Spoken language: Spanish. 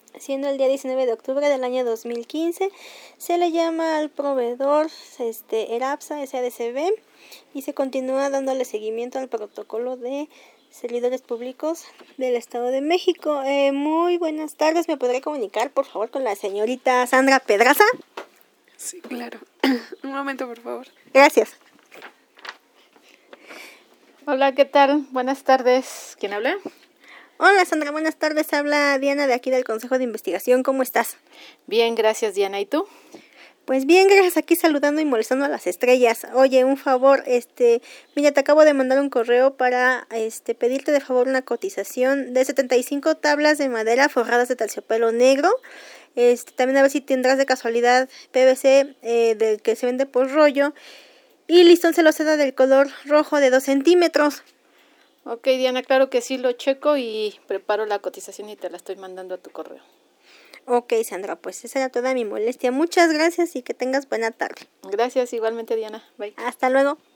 siendo el día 19 de octubre del año 2015. Se le llama al proveedor ERAPSA SADCB y se continúa dándole seguimiento al protocolo de servidores públicos del Estado de México. Muy buenas tardes, ¿me podré comunicar por favor con la señorita Sandra Pedraza? Sí, claro. Un momento, por favor. Gracias. Hola, ¿qué tal? Buenas tardes. ¿Quién habla? Hola Sandra, buenas tardes. Habla Diana de aquí del Consejo de Investigación. ¿Cómo estás? Bien, gracias, Diana. ¿Y tú? Pues bien, gracias, aquí saludando y molestando a las estrellas. Oye, un favor, mira, te acabo de mandar un correo para pedirte de favor una cotización de 75 tablas de madera forradas de terciopelo negro. También a ver si tendrás de casualidad PVC del que se vende por rollo. Y listón celoseda del color rojo de 2 centímetros. Ok, Diana, claro que sí, lo checo y preparo la cotización y te la estoy mandando a tu correo. Ok, Sandra, pues esa era toda mi molestia. Muchas gracias y que tengas buena tarde. Gracias, igualmente, Diana. Bye. Hasta luego.